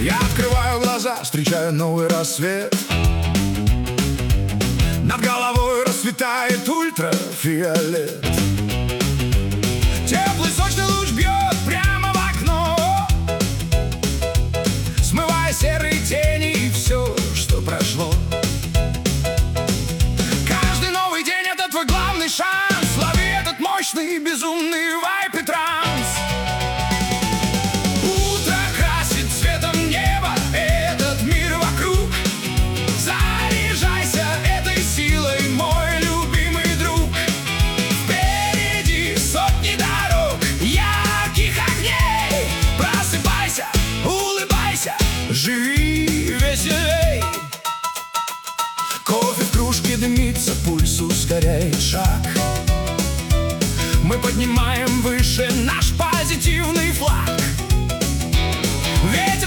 Я открываю глаза, встречаю новый рассвет. Над головой расцветает ультрафиолет. Теплый сочный луч бьет прямо в окно, смывая серые тени и все, что прошло. Каждый новый день — это твой главный шанс. Лови этот мощный безумный вайб и транс. Утро красит цветом небо этот мир вокруг. Заряжайся этой силой, мой любимый друг. Впереди сотни дорог, ярких огней. Просыпайся, улыбайся, живи веселей. Кофе в кружке дымится, пульс ускоряет шаг. Мы поднимаем выше наш позитивный флаг. Ведь